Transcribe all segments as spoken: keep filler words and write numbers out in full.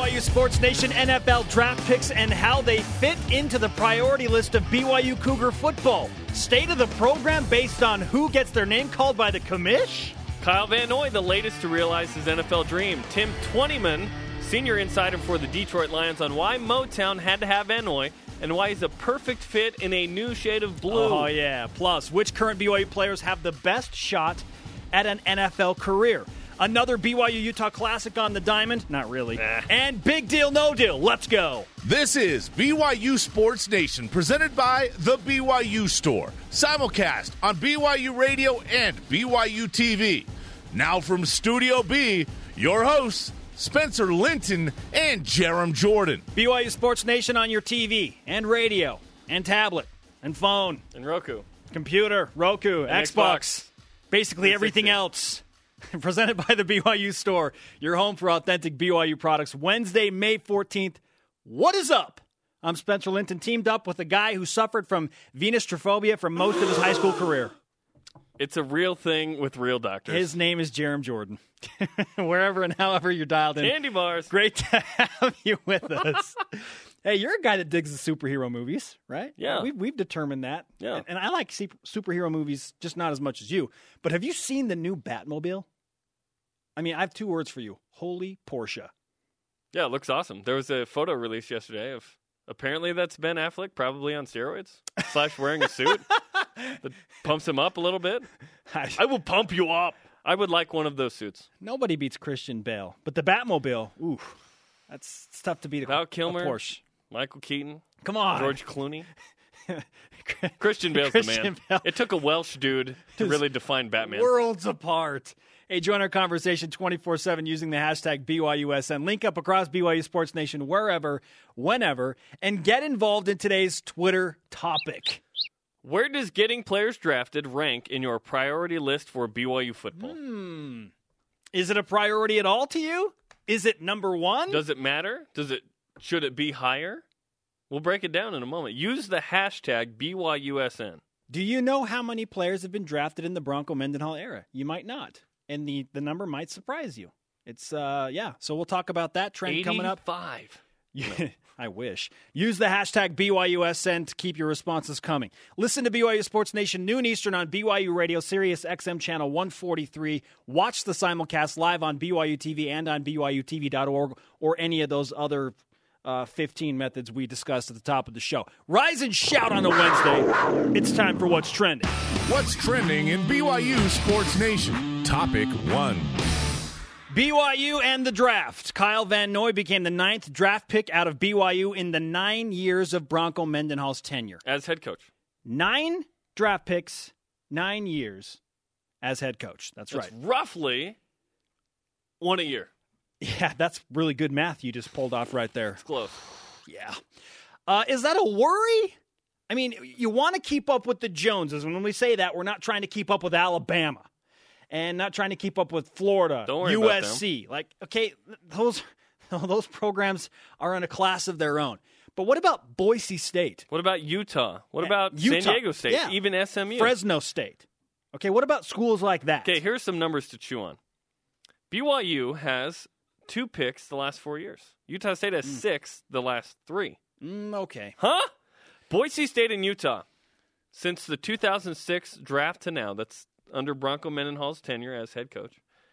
U Sports Nation N F L draft picks and how they fit into the priority list of B Y U Cougar football. State of the program based on who gets their name called by the commish. Kyle Van Noy, the latest to realize his N F L dream. Tim Twentyman, senior insider for the Detroit Lions, on why Motown had to have Van Noy and why he's a perfect fit in a new shade of blue. Oh, yeah. Plus, which current B Y U players have the best shot at an N F L career? Another B Y U-Utah Classic on the diamond? Not really. Nah. And big deal, no deal. Let's go. This is B Y U Sports Nation, presented by The B Y U Store. Simulcast on B Y U Radio and B Y U T V. Now from Studio B, your hosts, Spencer Linton and Jerem Jordan. B Y U Sports Nation on your T V and radio and tablet and phone. And Roku. Computer, Roku, And Xbox. Xbox. Basically everything else. Presented by the B Y U Store, your home for authentic B Y U products. Wednesday, May fourteenth. What is up? I'm Spencer Linton, teamed up with a guy who suffered from venous trypophobia for most of his high school career. It's a real thing with real doctors. His name is Jerem Jordan. Wherever and however you're dialed in. Candy bars. Great to have you with us. Hey, you're a guy that digs the superhero movies, right? Yeah. We've, we've determined that. Yeah. And, and I like super, superhero movies, just not as much as you. But have you seen the new Batmobile? I mean, I have two words for you. Holy Porsche. Yeah, it looks awesome. There was a photo released yesterday of, apparently that's Ben Affleck, probably on steroids, slash wearing a suit that pumps him up a little bit. I, I will pump you up. I would like one of those suits. Nobody beats Christian Bale. But the Batmobile, ooh, that's it's tough to beat a, Val a Kilmer, Porsche. Michael Keaton, Come on. George Clooney. Christian Bale's Christian the man. Bale. It took a Welsh dude to really define Batman. Worlds apart. Hey, join our conversation twenty-four seven using the hashtag B Y U S N. Link up across B Y U Sports Nation wherever, whenever, and get involved in today's Twitter topic. Where does getting players drafted rank in your priority list for B Y U football? Hmm. Is it a priority at all to you? Is it number one? Does it matter? Does it? Should it be higher? We'll break it down in a moment. Use the hashtag B Y U S N. Do you know how many players have been drafted in the Bronco Mendenhall era? You might not. And the, the number might surprise you. It's, uh, yeah. So we'll talk about that trend coming up. eighty-five. Yeah, I wish. Use the hashtag B Y U S N to keep your responses coming. Listen to B Y U Sports Nation noon Eastern on B Y U Radio, Sirius X M channel one forty-three. Watch the simulcast live on B Y U T V and on B Y U T V dot org or any of those other uh, fifteen methods we discussed at the top of the show. Rise and shout on a Wednesday. It's time for What's Trending. What's trending in B Y U Sports Nation? Topic one. B Y U and the draft. Kyle Van Noy became the ninth draft pick out of B Y U in the nine years of Bronco Mendenhall's tenure. As head coach. Nine draft picks, nine years as head coach. That's, That's right. roughly one a year. Yeah, that's really good math you just pulled off right there. It's close. Yeah. Uh, is that a worry? I mean, you want to keep up with the Joneses. When we say that, we're not trying to keep up with Alabama. And not trying to keep up with Florida, Don't worry U S C. about them. Like, okay, those those programs are in a class of their own. But what about Boise State? What about Utah? What Uh, about Utah. San Diego State? Yeah. Even S M U? Fresno State. Okay, what about schools like that? Okay, here's some numbers to chew on. B Y U has two picks the last four years. Utah State has Mm. six the last three. Mm, okay. Huh? Boise State and Utah, since the two thousand six draft to now, that's under Bronco Mendenhall's tenure as head coach,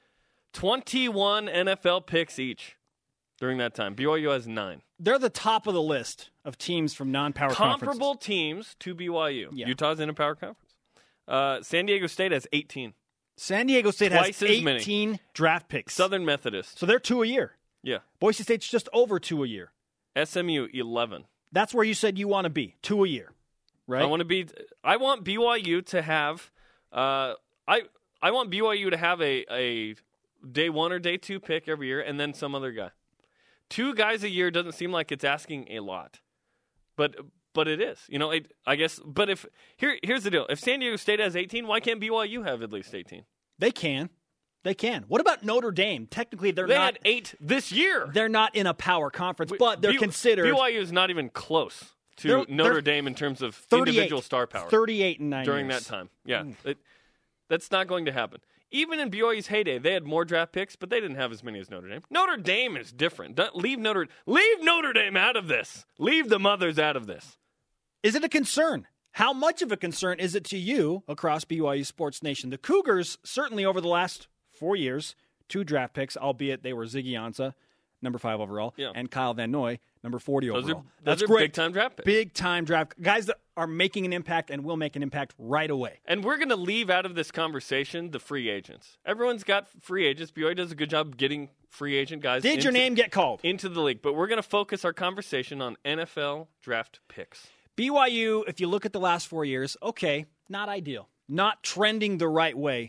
twenty-one N F L picks each during that time. B Y U has nine. They're the top of the list of teams from non-power Comparable conferences. teams to B Y U. Yeah. Utah's in a power conference. Uh, San Diego State has eighteen. San Diego State Twice has as many. eighteen draft picks. Southern Methodist. So they're two a year. Yeah. Boise State's just over two a year. S M U, eleven. That's where you said you want to be, two a year, right? I want to be. I want B Y U to have. Uh, I I want B Y U to have a a day one or day two pick every year, and then some other guy. Two guys a year doesn't seem like it's asking a lot, but but it is. You know, it, I guess. But if here here's the deal: if San Diego State has eighteen, why can't B Y U have at least eighteen? They can, they can. What about Notre Dame? Technically, they're They not had eight this year. They're not in a power conference, but they're B- considered. B Y U is not even close to They're- Notre they're Dame in terms of thirty-eight individual star power. Thirty-eight and nine during years. that time. Yeah, Mm. it, that's not going to happen. even in B Y U's heyday, they had more draft picks, but they didn't have as many as Notre Dame. Notre Dame is different. Don't, leave Notre leave Notre Dame out of this. Leave the mothers out of this. Is it a concern? How much of a concern is it to you across B Y U Sports Nation? The Cougars, certainly over the last four years, two draft picks, albeit they were Ziggy Ansah, number five overall, yeah. and Kyle Van Noy, number forty those overall. Are, That's those are great. Big-time draft picks. Big-time draft. Guys that are making an impact and will make an impact right away. And we're going to leave out of this conversation the free agents. Everyone's got free agents. B Y U does a good job getting free agent guys Did into, your name get called? into the league. But we're going to focus our conversation on N F L draft picks. B Y U, if you look at the last four years, okay, not ideal. Not trending the right way.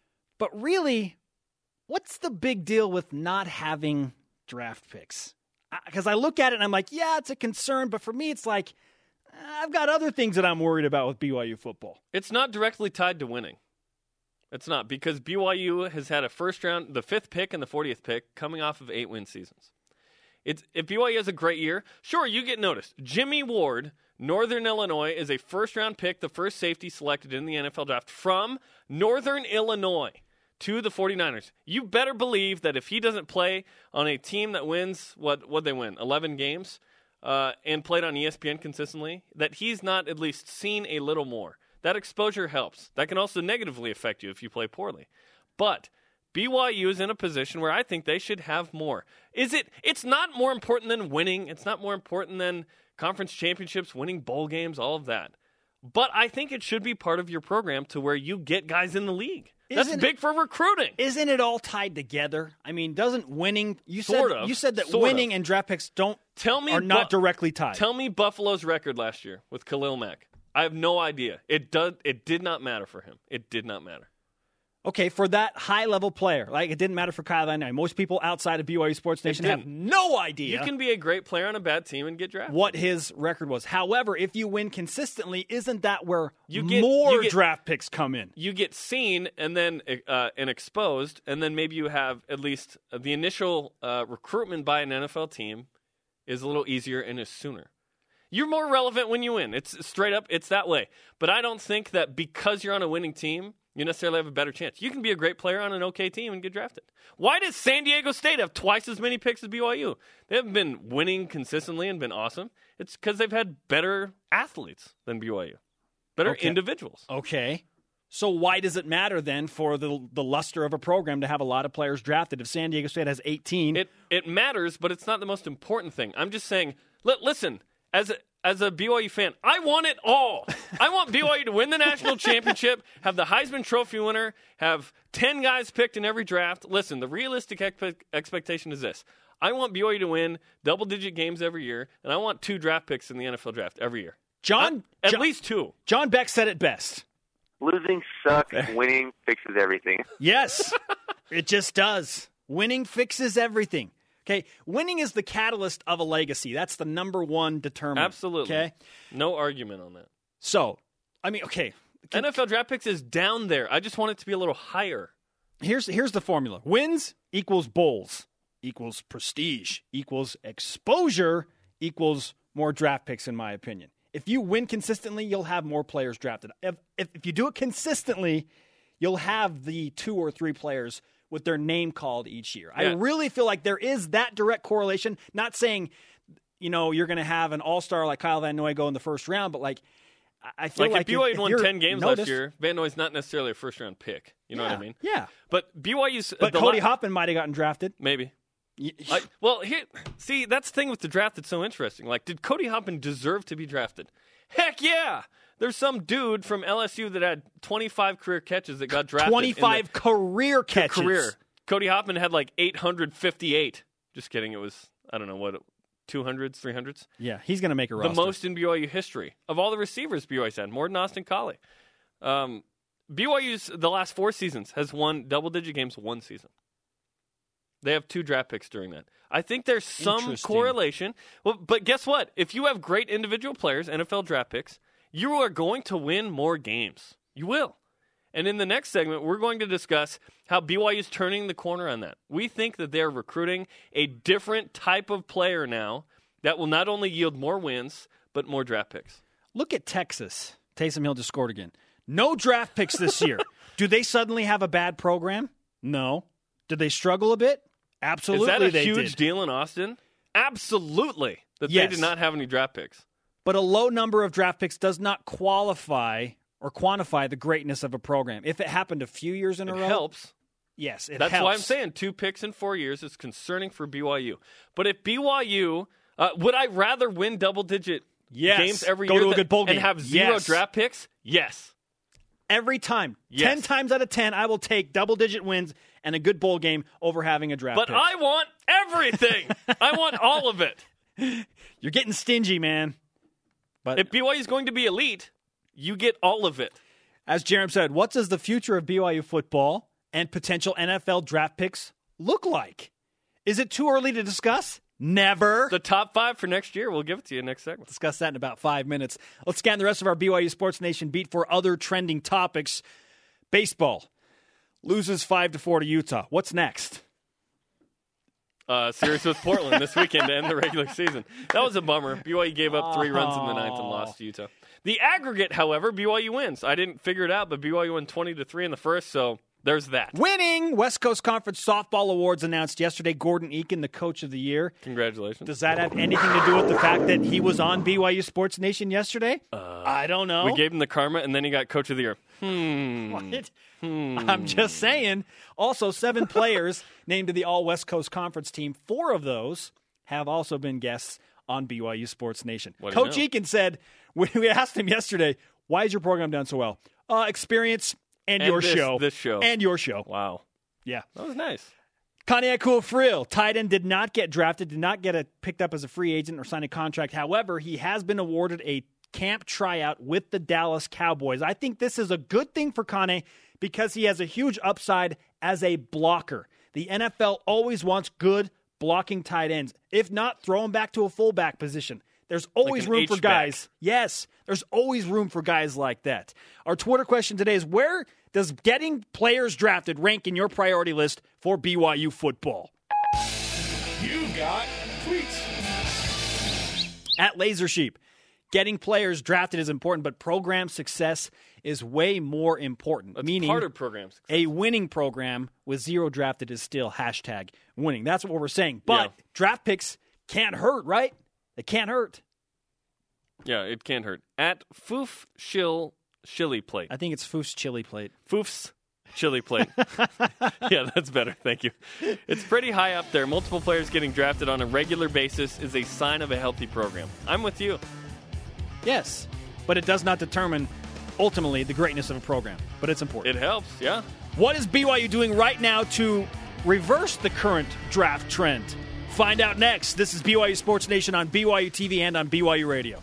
But really, what's the big deal with not having draft picks? Because I look at it and I'm like, yeah, it's a concern. But for me, it's like, I've got other things that I'm worried about with B Y U football. It's not directly tied to winning. It's not, because B Y U has had a first round, the fifth pick and the fortieth pick coming off of eight win seasons. It's, if B Y U has a great year, sure, you get noticed. Jimmy Ward, Northern Illinois, is a first-round pick, the first safety selected in the N F L draft from Northern Illinois to the 49ers. You better believe that if he doesn't play on a team that wins, what what they win, eleven games, uh, and played on E S P N consistently, that he's not at least seen a little more. That exposure helps. That can also negatively affect you if you play poorly. But B Y U is in a position where I think they should have more. Is it? It's not more important than winning. It's not more important than conference championships, winning bowl games, all of that. But I think it should be part of your program to where you get guys in the league. That's Isn't big it, for recruiting. Isn't it all tied together? I mean, doesn't winning you sort said of, you said that sort winning of. and draft picks don't tell me are not Bu- directly tied. Tell me Buffalo's record last year with Khalil Mack. I have no idea. It does. It did not matter for him. It did not matter. Okay, for that high-level player, like it didn't matter for Kyle Van Noy. Most people outside of B Y U Sports Nation have no idea You can be a great player on a bad team and get drafted. what his record was. However, if you win consistently, isn't that where You get- more you get- draft picks come in? You get seen and then uh, and exposed, and then maybe you have at least uh, the initial uh, recruitment by an N F L team is a little easier and is sooner. You're more relevant when you win. It's straight up. It's that way. But I don't think that because you're on a winning team, you necessarily have a better chance. You can be a great player on an okay team and get drafted. Why does San Diego State have twice as many picks as B Y U? They haven't been winning consistently and been awesome. It's because they've had better athletes than B Y U, better Okay. individuals. Okay. So why does it matter then for the the luster of a program to have a lot of players drafted? If San Diego State has eighteen, It it matters, but it's not the most important thing. I'm just saying. Li- listen, as a, as a B Y U fan, I want it all. I want B Y U to win the national championship, have the Heisman Trophy winner, have ten guys picked in every draft. Listen, the realistic expe- expectation is this. I want B Y U to win double-digit games every year, and I want two draft picks in the N F L draft every year. John I- at John, least two. John Beck said it best. Losing sucks. Winning fixes everything. Yes, it just does. Winning fixes everything. Okay, winning is the catalyst of a legacy. That's the number one determinant. Absolutely. Okay, No argument on that. so I mean, okay. N F L draft picks is down there. I just want it to be a little higher. Here's here's the formula: wins equals bowls equals prestige equals exposure equals more draft picks. In my opinion, if you win consistently, you'll have more players drafted. If if, if you do it consistently, you'll have the two or three players with their name called each year. I Yeah. really feel like there is that direct correlation. Not saying, you know, you're going to have an all-star like Kyle Van Noy go in the first round, but like I- I feel Like, like, if B Y U if won you're ten games noticed- last year, Van Noy's not necessarily a first-round pick. You know yeah, what I mean? Yeah. But B Y U's But the Cody la- Hoffman might have gotten drafted. maybe. Y- I, well, here, see, that's the thing with the draft that's so interesting. Like, did Cody Hoffman deserve to be drafted? Heck yeah! There's some dude from L S U that had twenty-five career catches that got drafted. in the- twenty-five career catches. career. Cody Hoffman had like eight hundred fifty-eight. Just kidding. It was, I don't know, what, two hundreds, three hundreds? Yeah, he's going to make a roster. The most in B Y U history. Of all the receivers B Y U's had, more than Austin Collie. Um, B Y U's, the last four seasons, has won double-digit games one season. They have two draft picks during that. I think there's some Interesting. correlation. Well, but guess what? If you have great individual players, N F L draft picks, you are going to win more games. You will. And in the next segment, we're going to discuss how B Y U is turning the corner on that. We think that they're recruiting a different type of player now that will not only yield more wins, but more draft picks. Look at Texas. Taysom Hill just scored again. No draft picks this year. Do they suddenly have a bad program? No. Did they struggle a bit? Absolutely, Is that a they huge did. deal in Austin? Absolutely. That Yes. they did not have any draft picks. But a low number of draft picks does not qualify or quantify the greatness of a program. If it happened a few years in It a row, helps. yes, it That's helps. why I'm saying two picks in four years is concerning for B Y U. But if B Y U, uh, would I rather win double-digit Yes. games every Go year to a than- good bowl and game. have zero Yes. draft picks? Yes. Every time. Yes. Ten times out of ten, I will take double-digit wins and a good bowl game over having a draft But pick. I want everything. I want all of it. You're getting stingy, man. But If B Y U is going to be elite, you get all of it. as Jerem said, what does the future of B Y U football and potential N F L draft picks look like? Is it too early to discuss? Never. The top five for next year, we'll give it to you next segment. Discuss that in about five minutes. Let's scan the rest of our B Y U Sports Nation beat for other trending topics. Baseball loses five to four to Utah. What's next? Uh, series with Portland this weekend to end the regular season. That was a bummer. B Y U gave up three runs in the ninth and lost to Utah. The aggregate, however, B Y U wins. I didn't figure it out, but B Y U won twenty to three in the first, so there's that. Winning West Coast Conference Softball Awards announced yesterday. Gordon Eakin, the coach of the year. Congratulations. Does that have anything to do with the fact that he was on B Y U Sports Nation yesterday? Uh, I don't know. We gave him the karma, and then he got coach of the year. Hmm. What? I'm just saying. Also, seven players named to the All West Coast Conference team. Four of those have also been guests on B Y U Sports Nation. What do you Coach know? Eakin said, we we asked him yesterday, why is your program done so well? Uh, experience and, And your this- show. this show. And your show. Wow. Yeah. That was nice. Kaniakua Frill, tight end, did not get drafted, did not get a, picked up as a free agent or sign a contract. However, he has been awarded a camp tryout with the Dallas Cowboys. I think this is a good thing for Kane because he has a huge upside as a blocker. The N F L always wants good blocking tight ends. If not, throw him back to a fullback position. There's always an room for H-back. guys. Yes, there's always room for guys like that. Our Twitter question today is, where does getting players drafted rank in your priority list for B Y U football? You got tweets. At Laser Sheep, getting players drafted is important, but program success is way more important. That's meaning part of programs. a winning program with zero drafted is still hashtag winning. That's what we're saying. But Yeah. draft picks can't hurt, right? They can't hurt. Yeah, it can't hurt. At Foof Shill Chili Plate. I think it's Foof's chili plate. Foof's Chili Plate. Yeah, that's better. Thank you. It's pretty high up there. Multiple players getting drafted on a regular basis is a sign of a healthy program. I'm with you. Yes, but it does not determine ultimately the greatness of a program, but it's important. It helps, yeah. What is B Y U doing right now to reverse the current draft trend? Find out next. This is B Y U Sports Nation on B Y U T V and on B Y U Radio.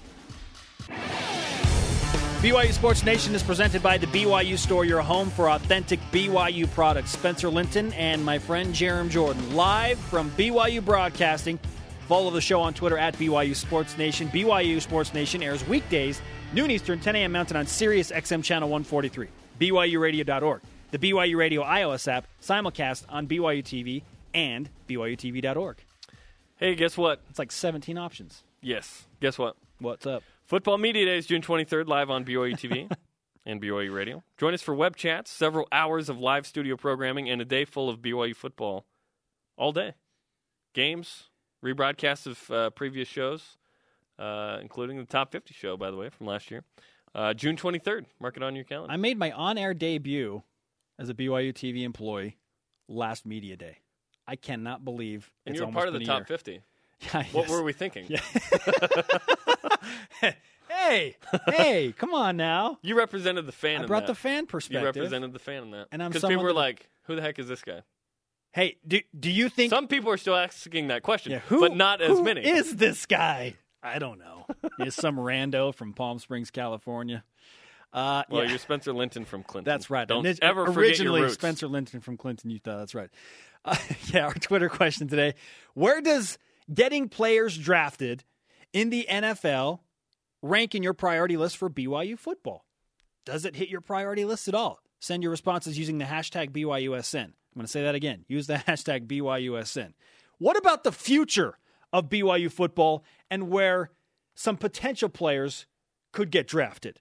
B Y U Sports Nation is presented by the B Y U Store, your home for authentic B Y U products. Spencer Linton and my friend Jerem Jordan, live from B Y U Broadcasting. Follow the show on Twitter at B Y U Sports Nation. B Y U Sports Nation airs weekdays, noon Eastern, ten a.m. Mountain on Sirius X M Channel one forty-three. B Y U radio dot org. The B Y U Radio iOS app, simulcast on B Y U T V and B Y U T V dot org. Hey, guess what? It's like seventeen options. Yes. Guess what? What's up? Football Media Days, June twenty-third, live on B Y U T V and B Y U Radio. Join us for web chats, several hours of live studio programming, and a day full of B Y U football all day. Games, rebroadcasts of uh, previous shows, uh, including the Top fifty show, by the way, from last year. Uh, June twenty-third. Mark it on your calendar. I made my on-air debut as a B Y U T V employee last media day. I cannot believe and it's you were almost part of the been a top year. fifty. Yeah, What yes. were we thinking? Yeah. hey, hey, come on now. You represented the fan I in brought that. the fan You perspective. represented the fan in that. And I'm Because someone people were that- like, who the heck is this guy? Hey, do do you think Some people are still asking that question, yeah, who, but not as who many. is this guy? I don't know. Is some rando from Palm Springs, California? Uh, Well, yeah. you're Spencer Linton from Clinton. That's right. Don't Orig- ever forget your Originally, roots. Spencer Linton from Clinton, Utah. That's right. Uh, yeah, our Twitter question today. Where does getting players drafted in the N F L rank in your priority list for B Y U football? Does it hit your priority list at all? Send your responses using the hashtag B Y U S N. I'm going to say that again. Use the hashtag B Y U S N. What about the future of B Y U football and where some potential players could get drafted?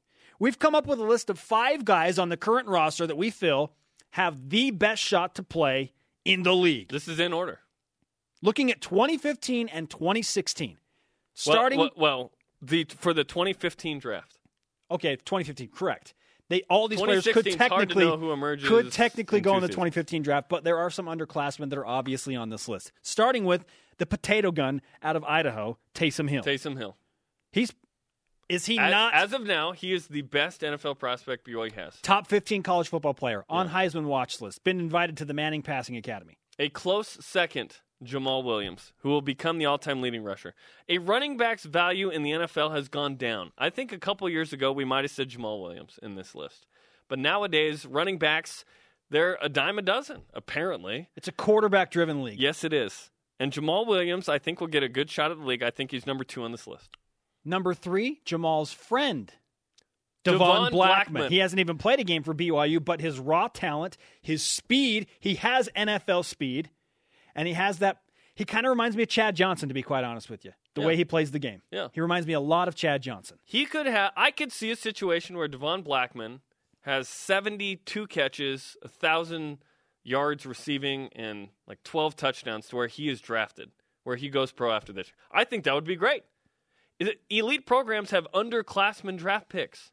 We've come up with a list of five guys on the current roster that we feel have the best shot to play in the league. This is in order. Looking at twenty fifteen and twenty sixteen. Starting well, well, well the for the twenty fifteen draft. Okay, twenty fifteen, correct. They all these players could technically hard to know who emerges could technically in go in the seasons. twenty fifteen draft, but there are some underclassmen that are obviously on this list. Starting with the potato gun out of Idaho, Taysom Hill. Taysom Hill. He's is he as, not as of now? He is the best N F L prospect B Y U has. top fifteen college football player on Yeah. Heisman watch list? Been invited to the Manning Passing Academy. A close second, Jamal Williams, who will become the all-time leading rusher. A running back's value in the N F L has gone down. I think a couple years ago we might have said Jamal Williams in this list. But nowadays, running backs, they're a dime a dozen, apparently. It's a quarterback-driven league. Yes, it is. And Jamal Williams, I think, will get a good shot at the league. I think he's number two on this list. Number three, Jamal's friend, Devon Devon Blackman. Blackman. He hasn't even played a game for B Y U, but his raw talent, his speed, he has N F L speed, and he has that. He kind of reminds me of Chad Johnson, to be quite honest with you, the Yeah. way he plays the game. Yeah. He reminds me a lot of Chad Johnson. He could have. I could see a situation where Devon Blackman has seventy-two catches, one thousand yards receiving, and like twelve touchdowns to where he is drafted, where he goes pro after this. I think that would be great. Is it, elite programs have underclassmen draft picks.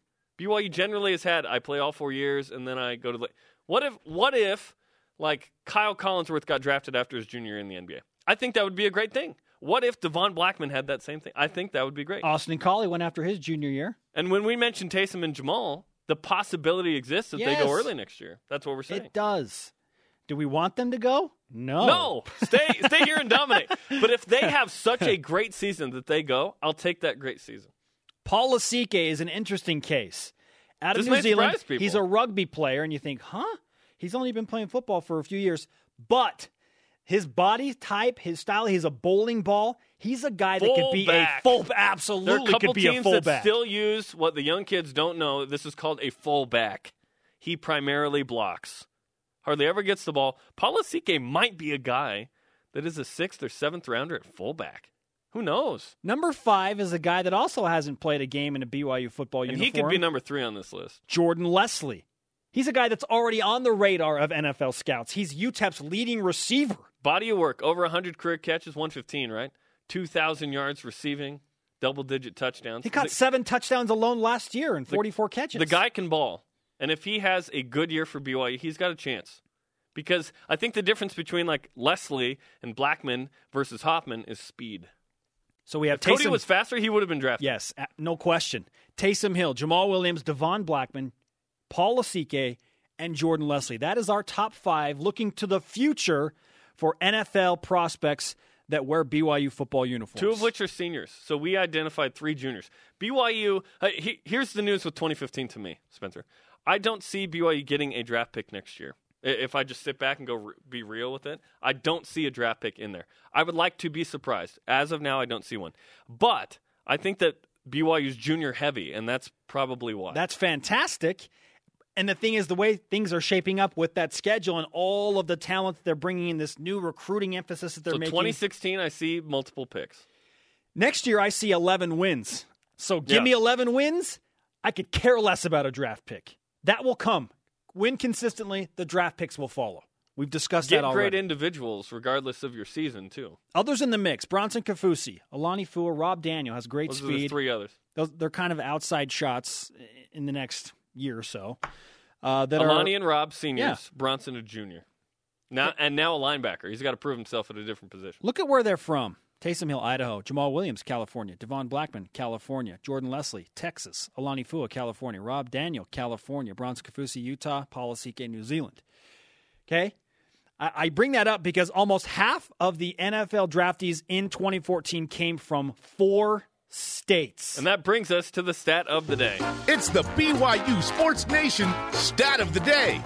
B Y U generally has had, I play all four years, and then I go to the... What if, what if, like, Kyle Collinsworth got drafted after his junior year in the N B A? I think that would be a great thing. What if Devon Blackman had that same thing? I think that would be great. Austin Collie went after his junior year. And when we mentioned Taysom and Jamal, the possibility exists that Yes. they go early next year. That's what we're saying. It does. Do we want them to go? No. No, stay stay here and dominate. But if they have such a great season that they go, I'll take that great season. Paul Lasike is an interesting case. Out of This New may Zealand, surprise people. he's a rugby player, and you think, huh? He's only been playing football for a few years. But his body type, his style, he's a bowling ball. He's a guy that could be Fullback. a full, There are a absolutely couple could be a teams that fullback. still use what the young kids don't know. This is called a fullback. He primarily blocks. Hardly ever gets the ball. Paul Lasike might be a guy that is a sixth or seventh rounder at fullback. Who knows? Number five is a guy that also hasn't played a game in a B Y U football And uniform. he could be number three on this list. Jordan Leslie. He's a guy that's already on the radar of N F L scouts. He's U T E P's leading receiver. Body of work, over one hundred career catches, one fifteen, right? two thousand yards receiving, double-digit touchdowns. He caught the, seven touchdowns alone last year and forty-four catches. the guy can ball. And if he has a good year for B Y U, he's got a chance. Because I think the difference between like Leslie and Blackman versus Hoffman is speed. So we have If Cody Taysom. was faster, he would have been drafted. Yes, a- no question. Taysom Hill, Jamal Williams, Devon Blackman, Paul Lasike, and Jordan Leslie. That is our top five looking to the future for N F L prospects that wear B Y U football uniforms. Two of which are seniors. So we identified three juniors. B Y U, uh, he, here's the news with twenty fifteen to me, Spencer. I don't see B Y U getting a draft pick next year. I- If I just sit back and go re- be real with it, I don't see a draft pick in there. I would like to be surprised. As of now, I don't see one. But I think that B Y U's junior heavy, and that's probably why. That's fantastic. And the thing is, the way things are shaping up with that schedule and all of the talent that they're bringing in, this new recruiting emphasis that they're so making. twenty sixteen, I see multiple picks. Next year, I see eleven wins. So give Yeah. me eleven wins. I could care less about a draft pick. That will come. Win consistently, the draft picks will follow. We've discussed Get that already. great individuals regardless of your season, too. Others in the mix: Bronson Kafusi, Alani Fua, Rob Daniel has great Those are the speed. three others. Those, they're kind of outside shots in the next year or so. Uh, that Alani are, and Rob seniors, Yeah. Bronson a junior. Now and now a linebacker. He's got to prove himself at a different position. Look at where they're from. Taysom Hill, Idaho. Jamal Williams, California. Devon Blackman, California. Jordan Leslie, Texas. Alani Fua, California. Rob Daniel, California. Bronson Kafusi, Utah. Paul Lasike, New Zealand. Okay? I, I bring that up because almost half of the N F L draftees in twenty fourteen came from four states. And that brings us to the stat of the day. It's the B Y U Sports Nation Stat of the Day.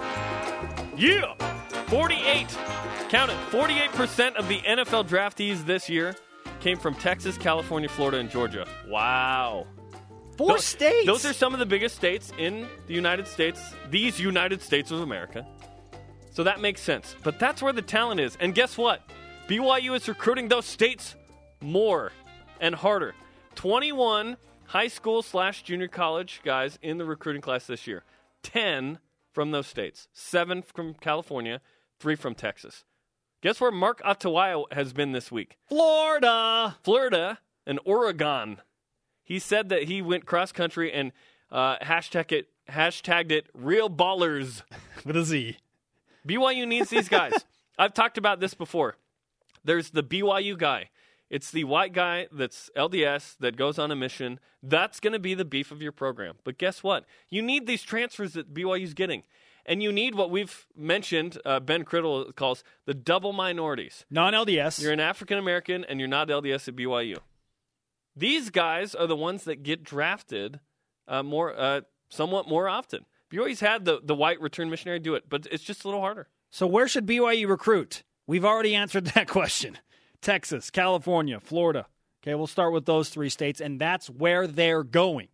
Yeah! forty-eight. Count it. forty-eight percent of the N F L draftees this year came from Texas, California, Florida, and Georgia. Wow. Four Those- states? Those are some of the biggest states in the United States, these United States of America. So that makes sense. But that's where the talent is. And guess what? B Y U is recruiting those states more and harder. twenty-one high school slash junior college guys in the recruiting class this year. Ten from those states. Seven from California. Three from Texas. Guess where Mark Atawaya has been this week? Florida. Florida and Oregon. He said that he went cross-country and uh, hashtag it, hashtagged it Real Ballers. With a Z. B Y U needs these guys. I've talked about this before. There's the B Y U guy. It's the white guy that's L D S that goes on a mission. That's going to be the beef of your program. But guess what? You need these transfers that B Y U's getting. And you need what we've mentioned, uh, Ben Criddle calls the double minorities. Non-L D S. You're an African-American and you're not L D S at B Y U. These guys are the ones that get drafted uh, more, uh, somewhat more often. B Y U's had the, the white return missionary do it, but it's just a little harder. So where should B Y U recruit? We've already answered that question. Texas, California, Florida. Okay, we'll start with those three states, and that's where they're going.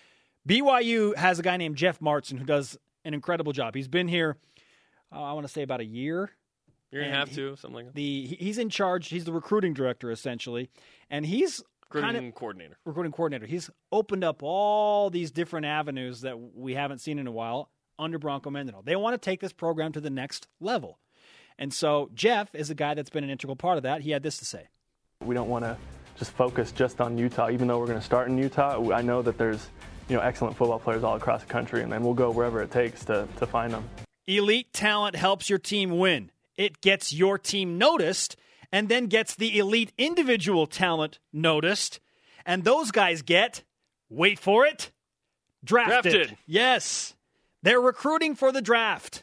B Y U has a guy named Jeff Martin who does an incredible job. He's been here, uh, I want to say, about a year. You're going to have to, something like that. The He's in charge. He's the recruiting director, essentially, and he's Recruiting kind of, coordinator. Recruiting coordinator. He's opened up all these different avenues that we haven't seen in a while under Bronco Mendenhall. They want to take this program to the next level. And so Jeff is a guy that's been an integral part of that. He had this to say. We don't want to just focus just on Utah. Even though we're going to start in Utah, I know that there's you know excellent football players all across the country, and then we'll go wherever it takes to, to find them. Elite talent helps your team win. It gets your team noticed and then gets the elite individual talent noticed. And those guys get, wait for it, drafted. Drafted. Yes. They're recruiting for the draft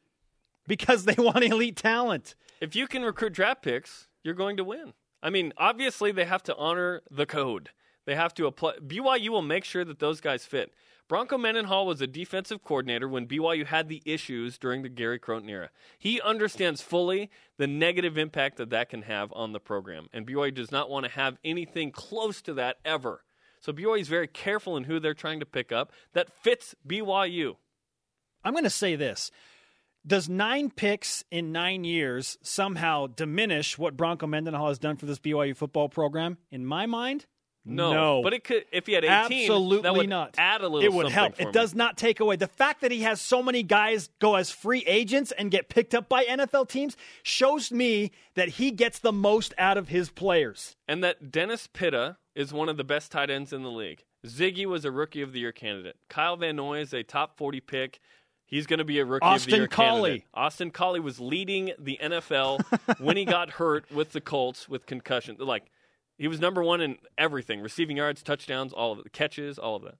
because they want elite talent. If you can recruit draft picks, you're going to win. I mean, obviously they have to honor the code. They have to apply. B Y U will make sure that those guys fit. Bronco Mendenhall was a defensive coordinator when B Y U had the issues during the Gary Croton era. He understands fully the negative impact that that can have on the program, and B Y U does not want to have anything close to that ever. So B Y U is very careful in who they're trying to pick up that fits B Y U. I'm going to say this. Does nine picks in nine years somehow diminish what Bronco Mendenhall has done for this B Y U football program? In my mind, no. no. But it could, if he had eighteen, absolutely that would not. add a little It would something help. for It me. does not take away. The fact that he has so many guys go as free agents and get picked up by N F L teams shows me that he gets the most out of his players. And that Dennis Pitta is one of the best tight ends in the league. Ziggy was a Rookie of the Year candidate. Kyle Van Noy is a top forty pick. He's going to be a Rookie Austin of the Year Collie. candidate. Austin Collie was leading the N F L when he got hurt with the Colts with concussion. Like, he was number one in everything, receiving yards, touchdowns, all of it, catches, all of that.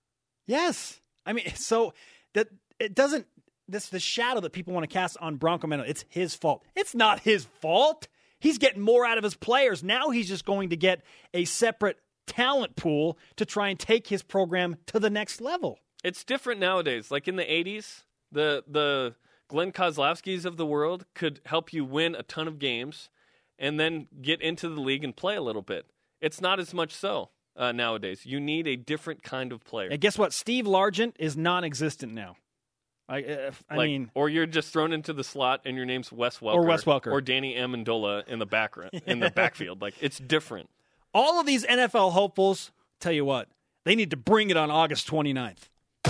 Yes. I mean, so that it doesn't, this the shadow that people want to cast on Bronco Mendenhall, it's his fault. It's not his fault. He's getting more out of his players. Now he's just going to get a separate talent pool to try and take his program to the next level. It's different nowadays. Like in the eighties, the the Glenn Kozlowskis of the world could help you win a ton of games and then get into the league and play a little bit. It's not as much so uh, nowadays. You need a different kind of player. And guess what? Steve Largent is non-existent now. I, uh, I like, mean, or you're just thrown into the slot and your name's Wes Welker. Or Wes Welker. Or Danny Amendola in the background, in the backfield. Like, it's different. all of these N F L hopefuls, tell you what, they need to bring it on August twenty-ninth.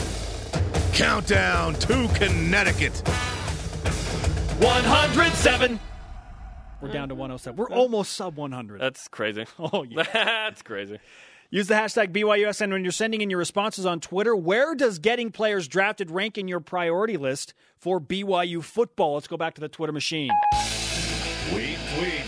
Countdown to Connecticut. one hundred seven. We're down to one oh seven. We're almost sub one hundred. That's crazy. Oh, yeah. That's crazy. Use the hashtag B Y U S N when you're sending in your responses on Twitter. Where does getting players drafted rank in your priority list for B Y U football? Let's go back to the Twitter machine. Tweet, tweet.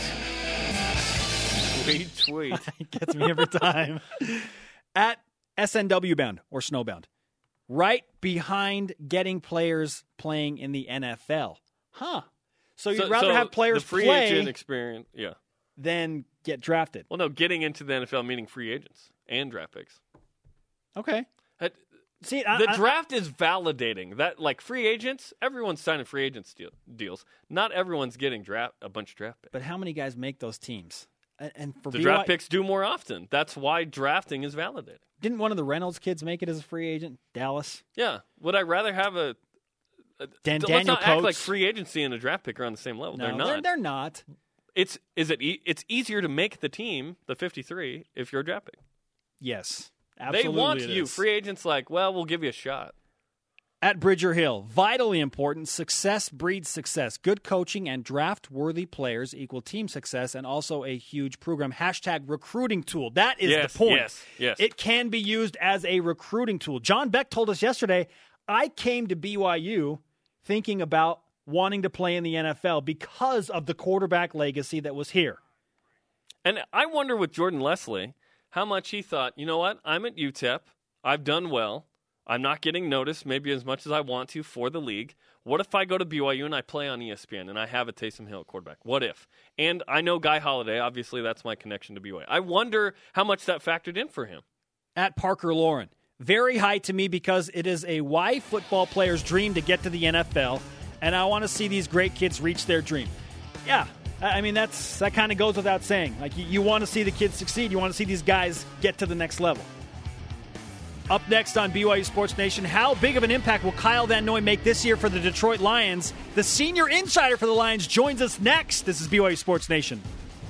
Tweet, tweet. It gets me every time. At S N W bound or snowbound. Right behind getting players playing in the N F L. Huh. So you'd So- rather so have players the free play agent experience. Yeah. than get drafted. Well, no, getting into the N F L meaning free agents and draft picks. Okay. That- See, I, the I- draft is validating that, like free agents, everyone's signing free agents deal, deals. Not everyone's getting draft a bunch of draft picks. but how many guys make those teams? And, and for The B Y U, draft picks do more often. That's why drafting is validating. didn't one of the Reynolds kids make it as a free agent? Dallas. Yeah. Would I rather have a? a Dan- let's Daniel not act like Coates. free agency and a draft pick are on the same level. No, they're not. They're, they're not. It's is it? E- it's easier to make the team, the fifty-three, if you're a draft pick. Yes. Absolutely they want it you. is. Free agents like, well, we'll give you a shot. At Bridger Hill, vitally important, success breeds success. Good coaching and draft-worthy players equal team success and also a huge program. Hashtag recruiting tool. That is yes, the point. Yes, yes. It can be used as a recruiting tool. John Beck told us yesterday, I came to B Y U thinking about wanting to play in the N F L because of the quarterback legacy that was here. And I wonder with Jordan Leslie how much he thought, you know what, I'm at U T E P. I've done well. I'm not getting noticed maybe as much as I want to for the league. What if I go to B Y U and I play on E S P N and I have a Taysom Hill quarterback? What if? And I know Guy Holiday. Obviously, that's my connection to B Y U. I wonder how much that factored in for him. At Parker Lauren, very high to me because it is a Y football player's dream to get to the N F L, and I want to see these great kids reach their dream. Yeah, I mean, that's that kind of goes without saying. Like, you, you want to see the kids succeed. You want to see these guys get to the next level. Up next on B Y U Sports Nation, how big of an impact will Kyle Van Noy make this year for the Detroit Lions? The senior insider for the Lions joins us next. This is B Y U Sports Nation.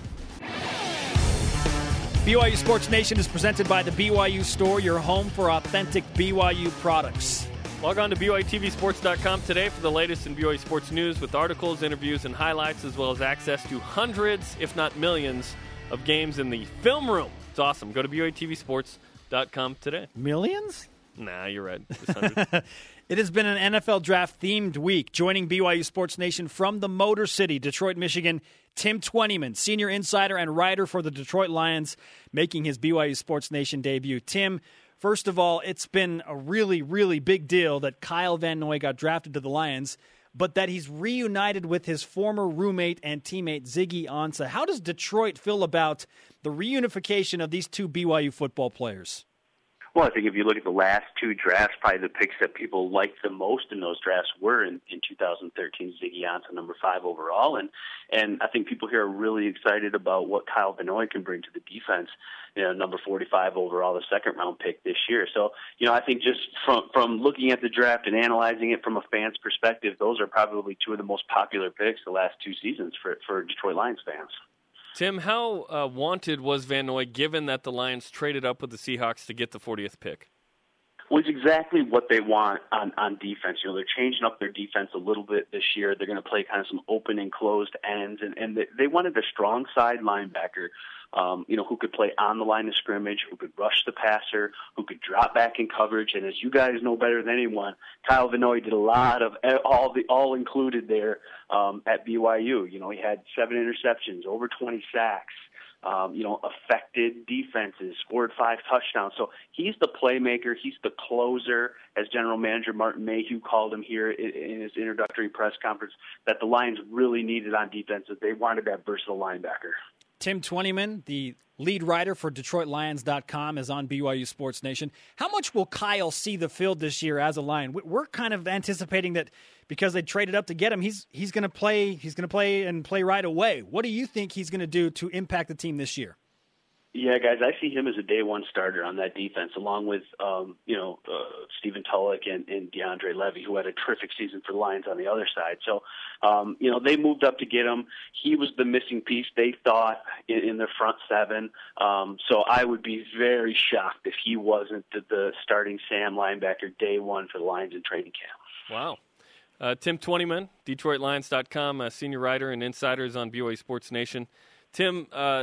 B Y U Sports Nation is presented by the B Y U Store, your home for authentic B Y U products. Log on to B Y U T V sports dot com today for the latest in B Y U sports news with articles, interviews, and highlights, as well as access to hundreds, if not millions, of games in the film room. It's awesome. Go to B Y U T V sports dot com today. Millions? Nah, you're right. Just It has been an N F L draft-themed week. Joining B Y U Sports Nation from the Motor City, Detroit, Michigan, Tim Twentyman, senior insider and writer for the Detroit Lions, making his B Y U Sports Nation debut. Tim, first of all, it's been a really, really big deal that Kyle Van Noy got drafted to the Lions, but that he's reunited with his former roommate and teammate Ziggy Ansah. How does Detroit feel about the reunification of these two B Y U football players? Well, I think if you look at the last two drafts, probably the picks that people liked the most in those drafts were in, in two thousand thirteen, Ziggy Ansah, number five overall. And and I think people here are really excited about what Kyle Van Noy can bring to the defense, you know, number forty-five overall, the second-round pick this year. So, you know, I think just from, from looking at the draft and analyzing it from a fan's perspective, those are probably two of the most popular picks the last two seasons for, for Detroit Lions fans. Tim, how uh, wanted was Van Noy given that the Lions traded up with the Seahawks to get the fortieth pick? Well, it's exactly what they want on, on defense. You know, they're changing up their defense a little bit this year. They're going to play kind of some open and closed ends, and, and they, they wanted a strong side linebacker, um, you know, who could play on the line of scrimmage, who could rush the passer, who could drop back in coverage. And as you guys know better than anyone, Kyle Van Noy did a lot of all the all included there um, at B Y U. You know, he had seven interceptions, over twenty sacks. Um, you know, affected defenses, scored five touchdowns. So he's the playmaker. He's the closer, as General Manager Martin Mayhew called him here in his introductory press conference, that the Lions really needed on defense, that they wanted that versatile linebacker. Tim Twentyman, the lead writer for Detroit Lions dot com, is on B Y U Sports Nation. How much will Kyle see the field this year as a Lion? We're kind of anticipating that because they traded up to get him, he's he's going to play. He's going to play and play right away. What do you think he's going to do to impact the team this year? Yeah, guys, I see him as a day one starter on that defense, along with um, you know uh, Stephen Tulloch and, and DeAndre Levy, who had a terrific season for the Lions on the other side. So, um, you know, they moved up to get him. He was the missing piece, they thought, in, in their front seven. Um, so I would be very shocked if he wasn't the, the starting Sam linebacker day one for the Lions in training camp. Wow. Uh, Tim Twentyman, Detroit Lions dot com, uh, senior writer and insider, is on B Y U Sports Nation. Tim, uh,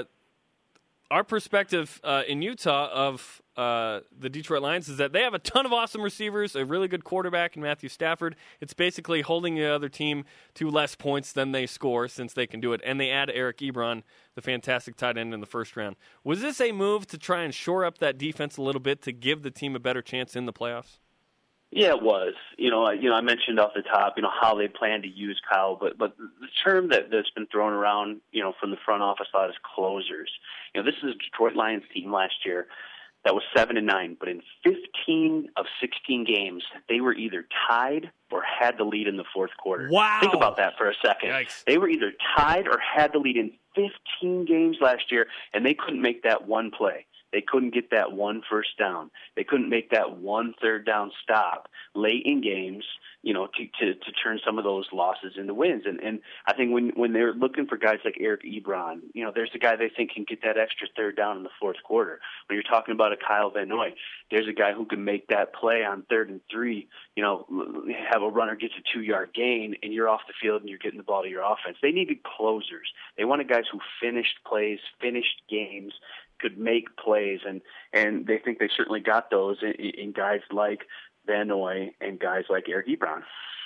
our perspective uh, in Utah of uh, the Detroit Lions is that they have a ton of awesome receivers, a really good quarterback in Matthew Stafford. It's basically holding the other team to less points than they score since they can do it. And they add Eric Ebron, the fantastic tight end, in the first round. Was this a move to try and shore up that defense a little bit to give the team a better chance in the playoffs? Yeah, it was. You know, I, you know, I mentioned off the top, you know, how they plan to use Kyle, but but the term that, that's been thrown around, you know, from the front office a lot is closers. You know, this is a Detroit Lions team last year that was seven and nine, but in fifteen of sixteen games, they were either tied or had the lead in the fourth quarter. Wow! Think about that for a second. Yikes. They were either tied or had the lead in fifteen games last year, and they couldn't make that one play. They couldn't get that one first down. They couldn't make that one third down stop late in games, you know, to, to, to turn some of those losses into wins. And, and I think when, when they're looking for guys like Eric Ebron, you know, there's a guy they think can get that extra third down in the fourth quarter. When you're talking about a Kyle Van Noy, there's a guy who can make that play on third and three, you know, have a runner gets a two-yard gain, and you're off the field and you're getting the ball to your offense. They needed closers. They wanted guys who finished plays, finished games, could make plays, and, and they think they certainly got those in, in guys like Van Noy and guys like Eric Ebron.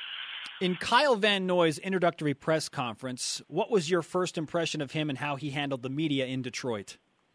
In Kyle Van Noy's introductory press conference, what was your first impression of him and how he handled the media in Detroit?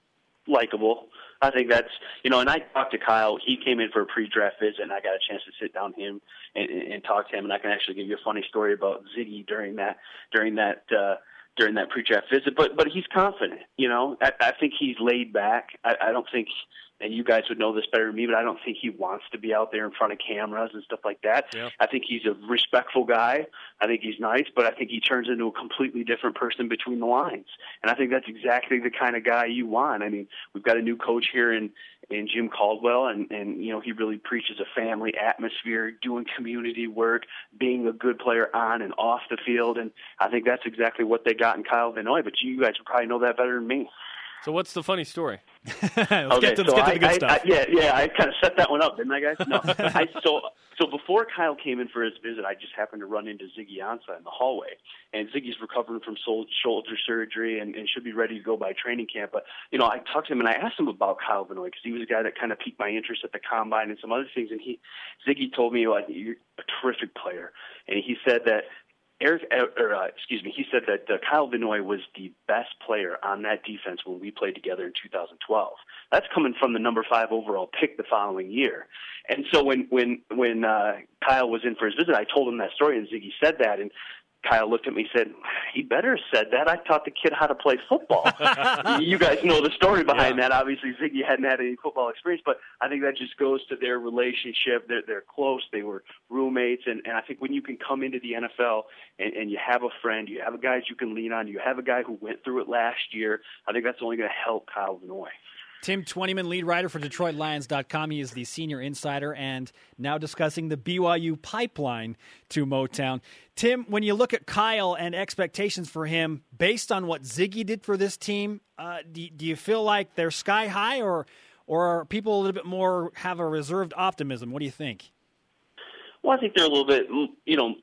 Likable. I think that's, you know, and I talked to Kyle. He came in for a pre-draft visit, and I got a chance to sit down with him and, and talk to him. And I can actually give you a funny story about Ziggy during that during that uh, during that pre-draft visit. But but he's confident. You know, I, I think he's laid back. I, I don't think, and you guys would know this better than me, but I don't think he wants to be out there in front of cameras and stuff like that. Yeah. I think he's a respectful guy. I think he's nice, but I think he turns into a completely different person between the lines. And I think that's exactly the kind of guy you want. I mean, we've got a new coach here in, in Jim Caldwell, and, and, you know, he really preaches a family atmosphere, doing community work, being a good player on and off the field. And I think that's exactly what they got in Kyle Van Noy, but you guys would probably know that better than me. So what's the funny story? let's okay, get to, let's so get to I, the good I, stuff. I, yeah, yeah, I kind of set that one up, didn't I, guys? No, I, so so before Kyle came in for his visit, I just happened to run into Ziggy Ansah in the hallway, and Ziggy's recovering from shoulder surgery and, and should be ready to go by training camp. But you know, I talked to him and I asked him about Kyle Van Noy because he was a guy that kind of piqued my interest at the combine and some other things. And he, Ziggy, told me, like, you're a terrific player, and he said that. Eric, or, uh, excuse me, he said that uh, Kyle Van Noy was the best player on that defense when we played together in two thousand twelve. That's coming from the number five overall pick the following year. And so when when when uh, Kyle was in for his visit, I told him that story, and Ziggy said that, and Kyle looked at me and said, he better have said that. I taught the kid how to play football. You guys know the story behind yeah. that. Obviously, Ziggy hadn't had any football experience, but I think that just goes to their relationship. They're, they're close. They were roommates. And, and I think when you can come into the N F L and, and you have a friend, you have a guy you can lean on, you have a guy who went through it last year, I think that's only going to help Kyle Van Noy. Tim Twentyman, lead writer for Detroit Lions dot com. He is the senior insider and now discussing the B Y U pipeline to Motown. Tim, when you look at Kyle and expectations for him, based on what Ziggy did for this team, uh, do, do you feel like they're sky high, or or are people a little bit more have a reserved optimism? What do you think? Well, I think they're a little bit, you know,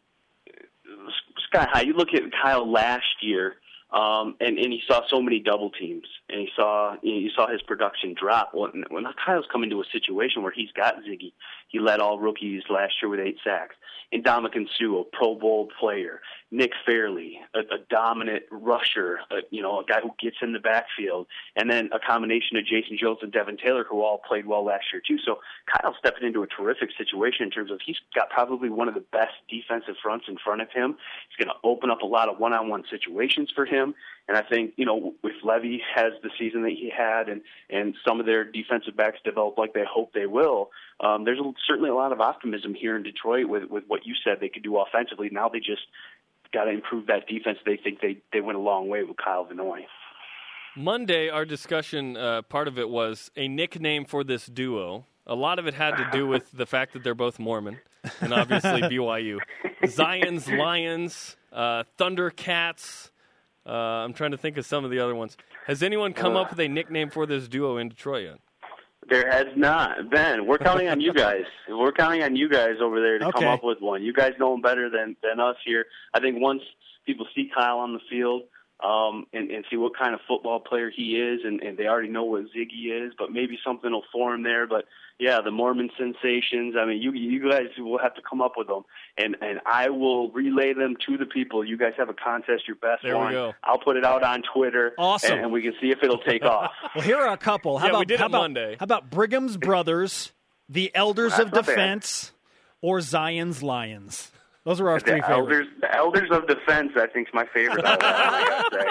sky high. You look at Kyle last year. Um, and, and he saw so many double teams, and he saw you, know, you saw his production drop. When, when Kyle's come into a situation where he's got Ziggy, he led all rookies last year with eight sacks. And Ndamukong Suh, a Pro Bowl player. Nick Fairley, a, a dominant rusher, a, you know, a guy who gets in the backfield. And then a combination of Jason Jones and Devin Taylor, who all played well last year too. So Kyle's stepping into a terrific situation in terms of he's got probably one of the best defensive fronts in front of him. He's going to open up a lot of one-on-one situations for him. And I think, you know, if Levy has the season that he had and, and some of their defensive backs develop like they hope they will, um, there's a, certainly a lot of optimism here in Detroit with, with what you said they could do offensively. Now they just got to improve that defense. They think they, they went a long way with Kyle Van Noy. Monday, our discussion, uh, part of it was a nickname for this duo. A lot of it had to do with the fact that they're both Mormon, and obviously B Y U. Zion's Lions, uh, Thundercats. Uh, I'm trying to think of some of the other ones. Has anyone come uh, up with a nickname for this duo in Detroit yet? There has not. Ben, we're counting on you guys. We're counting on you guys over there to okay. come up with one. You guys know him better than, than us here. I think once people see Kyle on the field um, and, and see what kind of football player he is, and, and they already know what Ziggy is, but maybe something will form there. But, yeah, the Mormon sensations, I mean, you you guys will have to come up with them, and, and I will relay them to the people. You guys have a contest, your best there one. We go. I'll put it out on Twitter, awesome. and, and we can see if it'll take off. Well, here are a couple. How yeah, about, we did how it about, Monday. How about Brigham's Brothers, the Elders That's of not bad. Defense, or Zion's Lions? Those are our The three elders, favorites. the elders of defense, I think, is my favorite. I gotta say.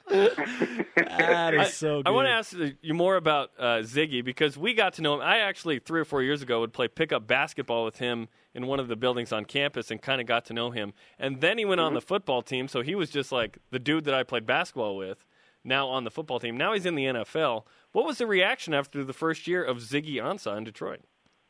That is so good. I want to ask you more about uh, Ziggy because we got to know him. I actually, three or four years ago, would play pickup basketball with him in one of the buildings on campus and kind of got to know him. And then he went mm-hmm. on the football team, so he was just like the dude that I played basketball with. now on the football team. Now he's in the N F L. What was the reaction after the first year of Ziggy Ansah in Detroit?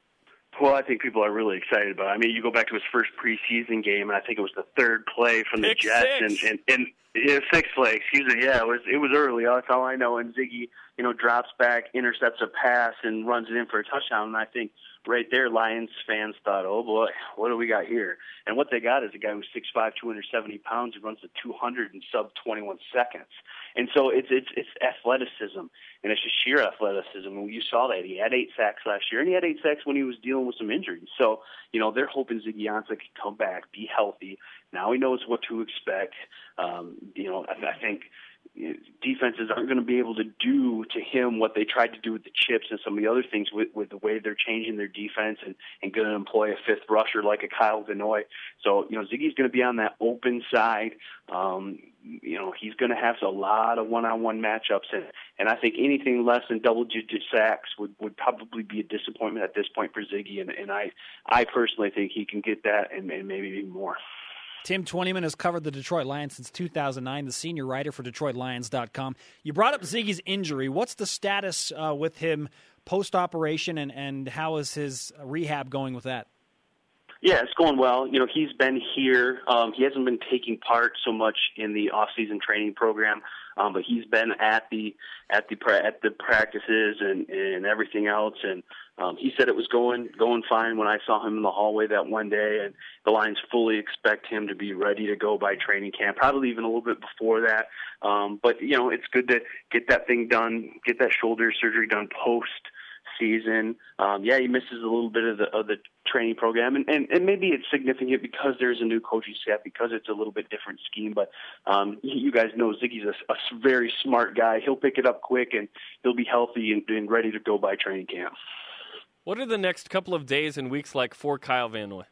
Well, I think people are really excited about it. I mean, you go back to his first preseason game, and I think it was the third play from Pick the Jets, six. and and, and yeah, six play. Excuse me. Yeah, it was it was early. That's all I know. And Ziggy, you know, drops back, intercepts a pass, and runs it in for a touchdown. And I think right there, Lions fans thought, "Oh boy, what do we got here?" And what they got is a guy who's six five, two hundred seventy pounds, who runs the two hundred in sub twenty-one seconds. And so it's it's it's athleticism, and it's just sheer athleticism. And you saw that he had eight sacks last year, and he had eight sacks when he was dealing with some injuries. So you know they're hoping Ziggy Ansah can come back, be healthy. Now he knows what to expect. Um, you know, I, I think defenses aren't going to be able to do to him what they tried to do with the chips and some of the other things with, with the way they're changing their defense and, and going to employ a fifth rusher like a Kyle Van Noy. So, you know, Ziggy's going to be on that open side. Um, you know, he's going to have a lot of one-on-one matchups, and, and I think anything less than double-digit sacks would, would probably be a disappointment at this point for Ziggy, and, and I, I personally think he can get that and, and maybe even more. Tim Twentyman has covered the Detroit Lions since two thousand nine, the senior writer for Detroit Lions dot com. You brought up Ziggy's injury. What's the status uh, with him post-operation, and, and how is his rehab going with that? Yeah, it's going well. You know, he's been here. Um, he hasn't been taking part so much in the off-season training program, um, but he's been at the at the at the practices and, and everything else. And um, he said it was going going fine when I saw him in the hallway that one day. And the Lions fully expect him to be ready to go by training camp, probably even a little bit before that. Um, but you know, it's good to get that thing done, get that shoulder surgery done post season. Um, yeah, he misses a little bit of the of the training program, and, and, and maybe it's significant because there's a new coaching staff, because it's a little bit different scheme. But um, you guys know Ziggy's a, a very smart guy. He'll pick it up quick, and he'll be healthy and, and ready to go by training camp. What are the next couple of days and weeks like for Kyle Van Noy?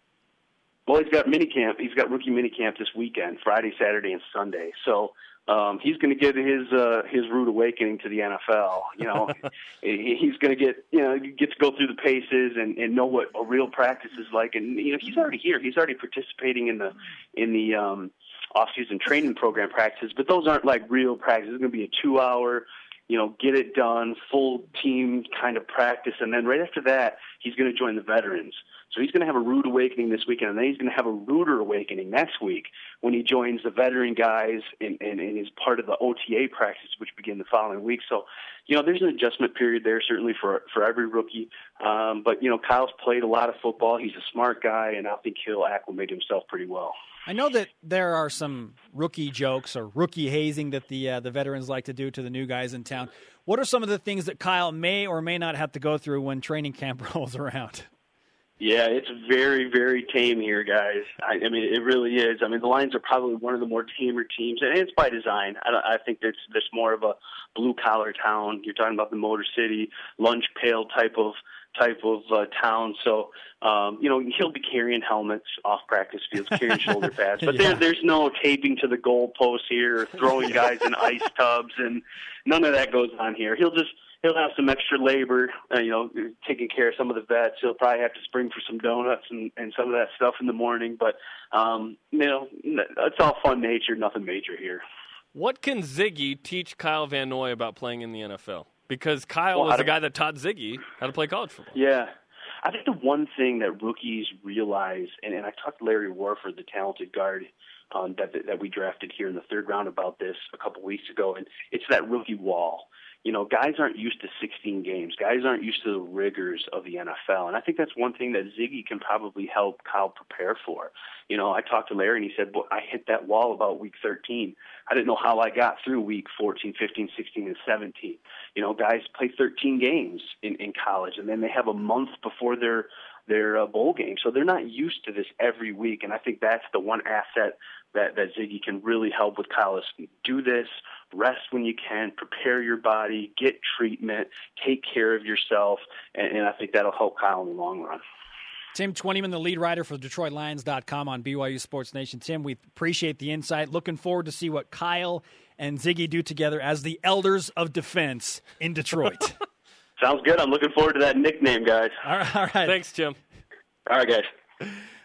Well, he's got minicamp. He's got rookie minicamp this weekend, Friday, Saturday, and Sunday. So um, he's going to get his uh, his rude awakening to the N F L. You know, he's going to get you know get to go through the paces and, and know what a real practice is like. And you know, he's already here. He's already participating in the in the um, off-season training program practices. But those aren't like real practices. It's going to be a two-hour, you know, get it done, full team kind of practice. And then right after that, he's going to join the veterans. So he's going to have a rude awakening this weekend, and then he's going to have a ruder awakening next week when he joins the veteran guys and, and, and is part of the O T A practice, which begin the following week. So, you know, there's an adjustment period there, certainly for for every rookie. Um, but, you know, Kyle's played a lot of football. He's a smart guy, and I think he'll acclimate himself pretty well. I know that there are some rookie jokes or rookie hazing that the uh, the veterans like to do to the new guys in town. What are some of the things that Kyle may or may not have to go through when training camp rolls around? Yeah, it's very, very tame here, guys. I, I mean, it really is. I mean, the Lions are probably one of the more tamer teams, and it's by design. I, I think it's there's more of a blue-collar town. You're talking about the Motor City, lunch pail type of type of uh, town. So, um, you know, he'll be carrying helmets off practice fields, carrying shoulder pads. But yeah. there, there's no taping to the goalposts here, or throwing guys in ice tubs, and none of that goes on here. He'll just He'll have some extra labor, uh, you know, taking care of some of the vets. He'll probably have to spring for some donuts and, and some of that stuff in the morning. But, um, you know, it's all fun nature, nothing major here. What can Ziggy teach Kyle Van Noy about playing in the N F L? Because Kyle well, was the to, guy that taught Ziggy how to play college football. Yeah. I think the one thing that rookies realize, and, and I talked to Larry Warford, the talented guard um, that, that we drafted here in the third round, about this a couple weeks ago, and it's that rookie wall. You know, guys aren't used to sixteen games. Guys aren't used to the rigors of the N F L. And I think that's one thing that Ziggy can probably help Kyle prepare for. You know, I talked to Larry, and he said, well, I hit that wall about week thirteen. I didn't know how I got through week fourteen, fifteen, sixteen, and seventeen. You know, guys play thirteen games in, in college, and then they have a month before their their uh, bowl game. So they're not used to this every week. And I think that's the one asset that, that Ziggy can really help with Kyle is do this, rest when you can, prepare your body, get treatment, take care of yourself, and, and I think that'll help Kyle in the long run. Tim Twentyman, the lead writer for Detroit Lions dot com on B Y U Sports Nation. Tim, we appreciate the insight. Looking forward to see what Kyle and Ziggy do together as the elders of defense in Detroit. Sounds good. I'm looking forward to that nickname, guys. All right. All right. Thanks, Tim. All right, guys.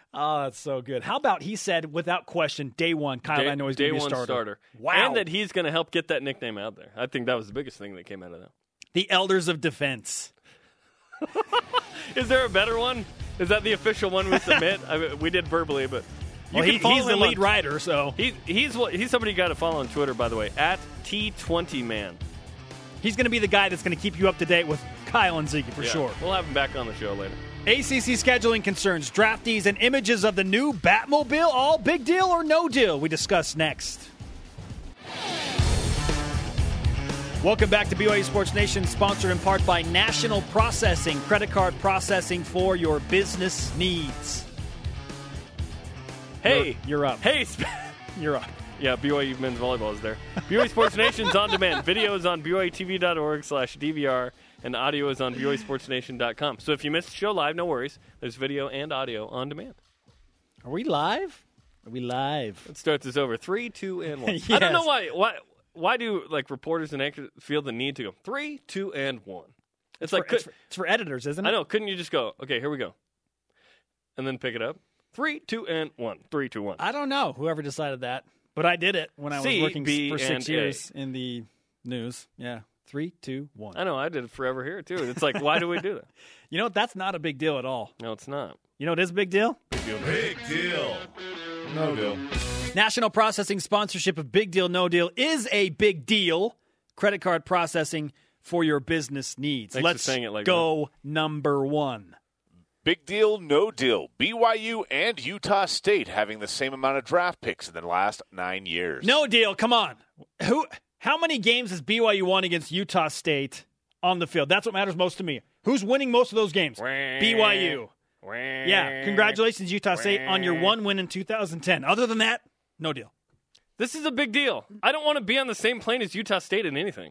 Oh, that's so good. How about he said, without question, day one, Kyle Day, Van Noy's day going to be a one starter. starter. Wow. And that he's going to help get that nickname out there. I think that was the biggest thing that came out of that. The Elders of Defense. Is there a better one? Is that the official one we submit? I mean, we did verbally, but you Well, can he, follow he's the him lead on, writer, so He, he's what he's somebody you got to follow on Twitter, by the way, at T twenty man. he's going to be the guy that's going to keep you up to date with Kyle and Zeke for Yeah, sure. We'll have him back on the show later. A C C scheduling concerns, draftees, and images of the new Batmobile. All big deal or no deal? We discuss next. Welcome back to B Y U Sports Nation, sponsored in part by National Processing, credit card processing for your business needs. Hey, You're, you're up. hey, sp- You're up. yeah, B Y U men's volleyball is there. B Y U Sports Nation's on demand. Video is on B Y U T V dot org slash D V R, and audio is on B Y U Sports Nation dot com. So if you missed the show live, no worries. There's video and audio on demand. Are we live? Are we live? Let's start this over. Three, two, and one. I Yes. don't know why. Why? Why do like reporters and anchors feel the need to go three, two, and one? It's like For- it's, could, for, it's for editors, isn't it? I know. Couldn't you just go? Okay, here we go, and then pick it up. Three, two, and one. Three, two, one. I don't know whoever decided that, but I did it when I was C, working B, for six and A. years in the news. Yeah. Three, two, one. I know. I did it forever here too. It's like, why do we do that? You know what? That's not a big deal at all. No, it's not. You know what is a big deal? Big deal. No deal. National Processing sponsorship of Big Deal No Deal is a big deal. Credit card processing for your business needs. Thanks for Let's saying it like go number one. Big deal, no deal. B Y U and Utah State having the same amount of draft picks in the last nine years. No deal. Come on. Who? How many games has B Y U won against Utah State on the field? That's what matters most to me. Who's winning most of those games? B Y U. Yeah. Congratulations, Utah State, on your one win in two thousand ten. Other than that, no deal. This is a big deal. I don't want to be on the same plane as Utah State in anything.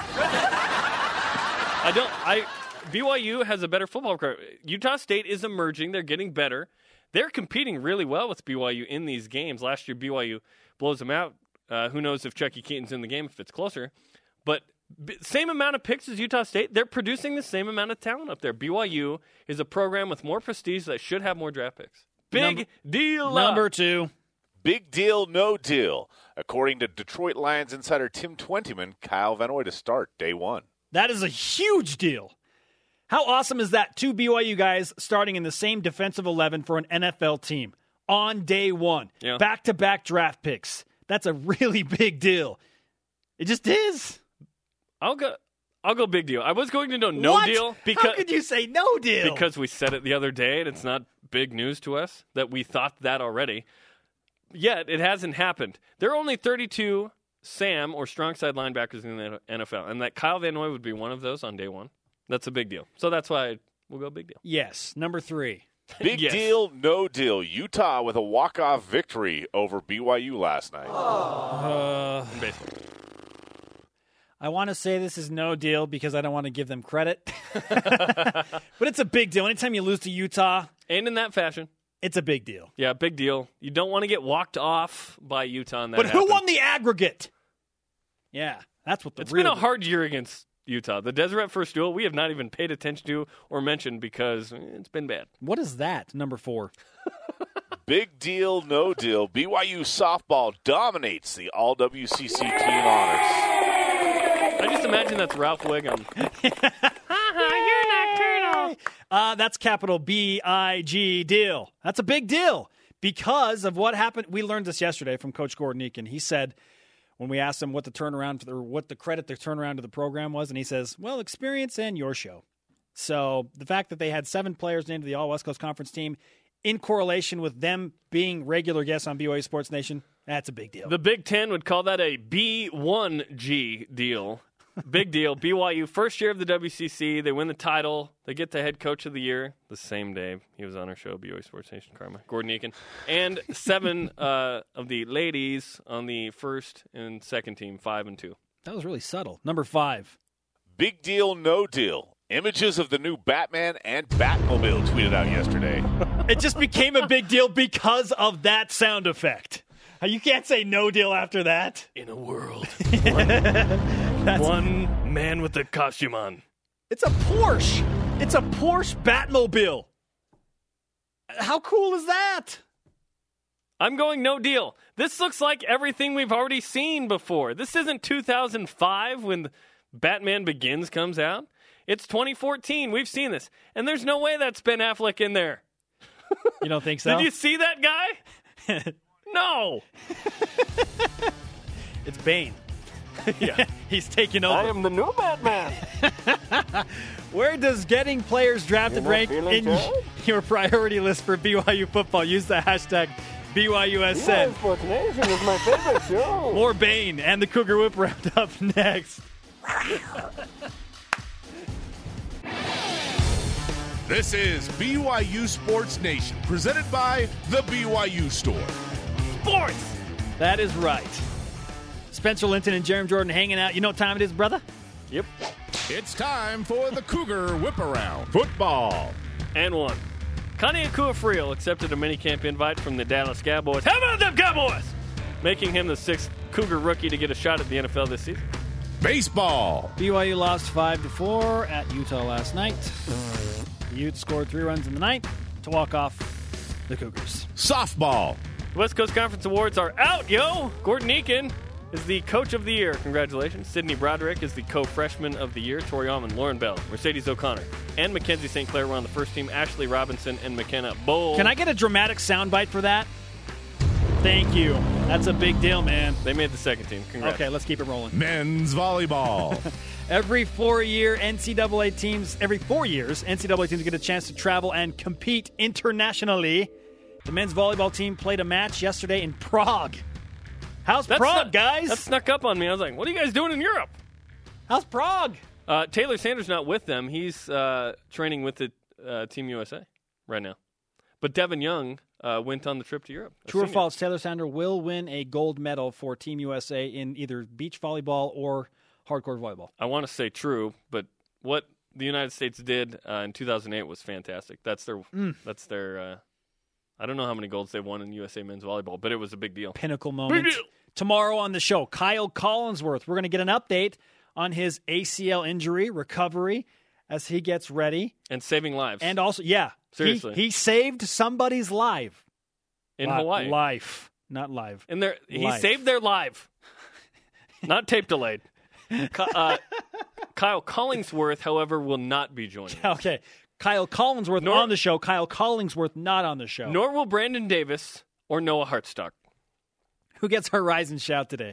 I don't. I B Y U has a better football program. Utah State is emerging. They're getting better. They're competing really well with B Y U in these games. Last year, B Y U blows them out. Uh, who knows if Chucky Keaton's in the game if it's closer. But b- same amount of picks as Utah State. They're producing the same amount of talent up there. B Y U is a program with more prestige that should have more draft picks. Big Number- deal. Number two. Big deal, no deal. According to Detroit Lions insider Tim Twentyman, Kyle Van Noy to start day one. That is a huge deal. How awesome is that? Two B Y U guys starting in the same defensive eleven for an N F L team on day one. Yeah. Back-to-back draft picks. That's a really big deal. It just is. I'll go. I'll go big deal. I was going to know no What? deal How because could you say no deal? because we said it the other day and it's not big news to us that we thought that already. Yet it hasn't happened. There are only thirty-two Sam or strong side linebackers in the N F L, and that Kyle Van Noy would be one of those on day one. That's a big deal. So that's why we'll go big deal. Yes. Number three. Big Yes. deal, no deal. Utah with a walk-off victory over B Y U last night. Uh, In baseball. I want to say this is no deal because I don't want to give them credit. But it's a big deal. Anytime you lose to Utah, And in that fashion. it's a big deal. Yeah, big deal. You don't want to get walked off by Utah in that But who happens. won the aggregate? Yeah, that's what the It's real been a hard year against Utah. The Deseret First Duel, we have not even paid attention to or mentioned because it's been bad. What is that? Number four. Big deal, no deal. B Y U softball dominates the All W C C team honors. I just imagine that's Ralph Wiggum. Uh, that's capital B I G deal. That's a big deal because of what happened. We learned this yesterday from Coach Gordon Eakin. He said when we asked him what the turnaround or what the credit the turnaround to the program was, and he says, well, experience and your show. So the fact that they had seven players named to the All West Coast Conference team in correlation with them being regular guests on B Y U Sports Nation, that's a big deal. The Big Ten would call that a B one G deal. Big deal. B Y U, first year of the W C C. They win the title. They get the head coach of the year the same day. He was on our show, B Y U Sports Nation, Karma. Gordon Eakin. And seven uh, of the ladies on the first and second team, five and two. That was really subtle. Number five. Big deal, no deal. Images of the new Batman and Batmobile tweeted out yesterday. It just became a big deal because of that sound effect. You can't say no deal after that. In a world. One, one man with a costume on. It's a Porsche. It's a Porsche Batmobile. How cool is that? I'm going no deal. This looks like everything we've already seen before. This isn't two thousand five when Batman Begins comes out. It's twenty fourteen. We've seen this. And there's no way that's Ben Affleck in there. You don't think so? Did you see that guy? No. It's Bane. Yeah. He's taking over. I am the new Batman. Where does getting players drafted You're not rank feeling in good? your priority list for B Y U football? Use the hashtag B Y U S B Y U N. Sports Nation is my favorite show. More Bane and the Cougar Whip wrapped up next. This is B Y U Sports Nation, presented by The B Y U Store. Sports! That is right. Spencer Linton and Jeremy Jordan hanging out. You know what time it is, brother? Yep. It's time for the Cougar Whip Around Football. And one. Connie Akuafrio accepted a minicamp invite from the Dallas Cowboys. How about them Cowboys? Making him the sixth Cougar rookie to get a shot at the N F L this season. Baseball. B Y U lost five to four at Utah last night. The Utes scored three runs in the ninth to walk off the Cougars. Softball. The West Coast Conference Awards are out, yo! Gordon Eakin is the Coach of the Year. Congratulations. Sydney Broderick is the Co-Freshman of the Year. Tori Allman, Lauren Bell, Mercedes O'Connor, and Mackenzie Saint Clair were on the first team. Ashley Robinson and McKenna Bowl. Can I get a dramatic soundbite for that? Thank you. That's a big deal, man. They made the second team. Congrats. Okay, let's keep it rolling. Men's volleyball. Every four-year N C double A teams, every four years, N C double A teams get a chance to travel and compete internationally. The men's volleyball team played a match yesterday in Prague. How's That's Prague, snuck- guys? That snuck up on me. I was like, what are you guys doing in Europe? How's Prague? Uh, Taylor Sanders not with them. He's uh, training with the uh, Team U S A right now. But Devin Young uh, went on the trip to Europe. True or false, Taylor Sanders will win a gold medal for Team U S A in either beach volleyball or hardcore volleyball. I want to say true, but what the United States did uh, in two thousand eight was fantastic. That's their, Mm. that's their. Uh, I don't know how many golds they won in U S A men's volleyball, but it was a big deal. Pinnacle moment. Big deal. Tomorrow on the show, Kyle Collinsworth. We're going to get an update on his A C L injury recovery as he gets ready. And saving lives. And also, yeah, Seriously. He, he saved somebody's life. in Li- Hawaii. Life, not live. And their, he Life. saved their life. Not tape delayed. Ky- uh, Kyle Collingsworth, however, will not be joining. Okay. Kyle Collinsworth Nor- on the show. Kyle Collingsworth not on the show. Nor will Brandon Davis or Noah Hartstock. Who gets Horizon shout today?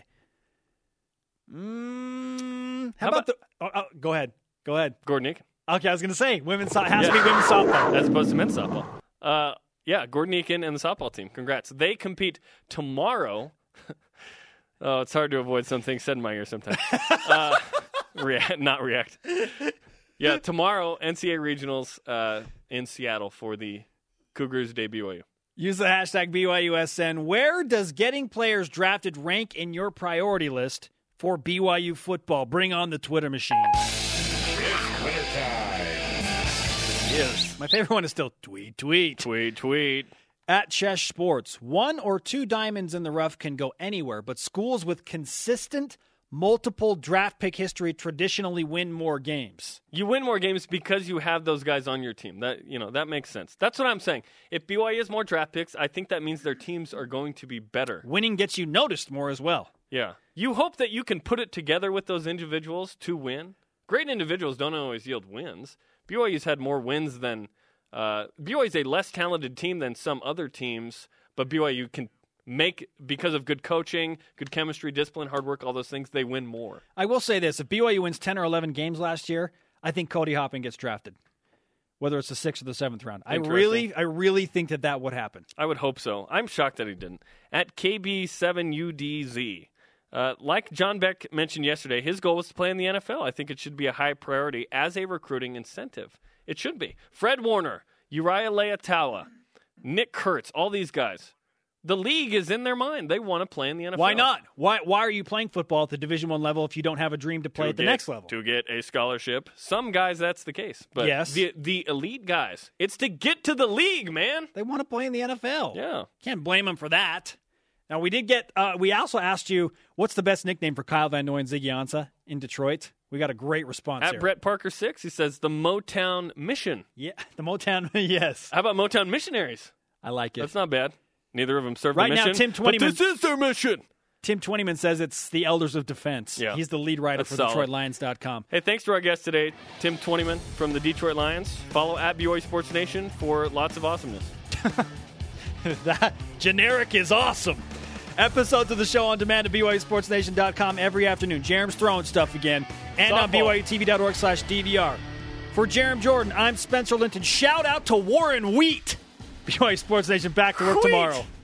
Mm, how, How about, the? Oh, oh, go ahead. Go ahead. Gordon Eakin. Okay, I was going to say women's so- has Yeah. to be women's softball. As opposed to men's softball. Uh, yeah, Gordon Eakin and the softball team. Congrats. They compete tomorrow. Oh, it's hard to avoid something said in my ear sometimes. uh, react, not react. Yeah, tomorrow, N C A A Regionals uh, in Seattle for the Cougars debut. Use the hashtag B Y U S N. Where does getting players drafted rank in your priority list for B Y U football? Bring on the Twitter machine. Yes. My favorite one is still tweet, tweet. Tweet, tweet. At Chesh Sports, one or two diamonds in the rough can go anywhere, but schools with consistent multiple draft pick history traditionally win more games. You win more games because you have those guys on your team. That you know that makes sense. That's what I'm saying. If B Y U has more draft picks, I think that means their teams are going to be better. Winning gets you noticed more as well. Yeah. You hope that you can put it together with those individuals to win. Great individuals don't always yield wins. B Y U's had more wins than uh, B Y U is a less talented team than some other teams, but B Y U can make, because of good coaching, good chemistry, discipline, hard work, all those things, they win more. I will say this. If B Y U wins ten or eleven games last year, I think Cody Hoppin gets drafted, whether it's the sixth or the seventh round. I really, I really think that that would happen. I would hope so. I'm shocked that he didn't. At K B seven U D Z, uh, like John Beck mentioned yesterday, his goal was to play in the N F L. I think it should be a high priority as a recruiting incentive. It should be. Fred Warner, Uriah Leatawa, Nick Kurtz, all these guys. The league is in their mind. They want to play in the N F L. Why not? Why Why are you playing football at the Division One level if you don't have a dream to play To at the get- next level? To get a scholarship. Some guys, that's the case. But Yes. the, the elite guys, it's to get to the league, man. They want to play in the N F L. Yeah. Can't blame them for that. Now, we did get, uh, we also asked you, what's the best nickname for Kyle Van Noy and Ziggy Ansah in Detroit? We got a great response At here. Brett Parker six, he says the Motown Mission. Yeah, the Motown, yes. How about Motown Missionaries? I like it. That's not bad. Neither of them serve Right the now, mission. Tim Twentyman- But this is their mission. Tim Twentyman says it's the Elders of Defense. Yeah. He's the lead writer That's for solid. Detroit Lions dot com. Hey, thanks to our guest today, Tim Twentyman from the Detroit Lions. Follow at B Y U Sports Nation for lots of awesomeness. That generic is awesome. Episodes of the show on demand at B Y U Sports Nation dot com every afternoon. Jerem's throwing stuff again. And on Softball. B Y U T V dot org slash D V R. For Jerem Jordan, I'm Spencer Linton. Shout out to Warren Wheat. B Y U Sports Nation back to work Wheat. tomorrow.